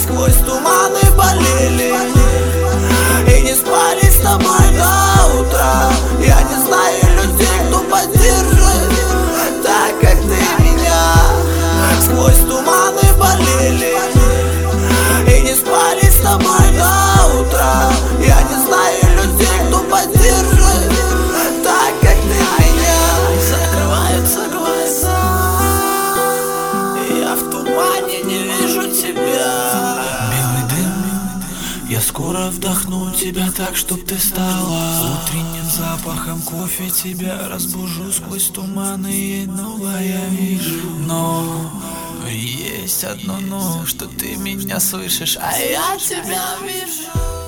Сквозь туманы болели и не спали с тобой до утра. Я не знаю людей, кто поддержит так, как ты меня. Сквозь туманы болели и не спали с тобой до утра. Я не знаю людей, кто поддержит так, как ты меня. Закрываются глаза, я в тумане не вижу тебя. Белый дым, я скоро вдохну тебя так, чтоб ты стала. Утренним запахом кофе тебя разбужу. Сквозь туманы и новая вижу. Но есть одно но, что ты меня слышишь, а я тебя вижу.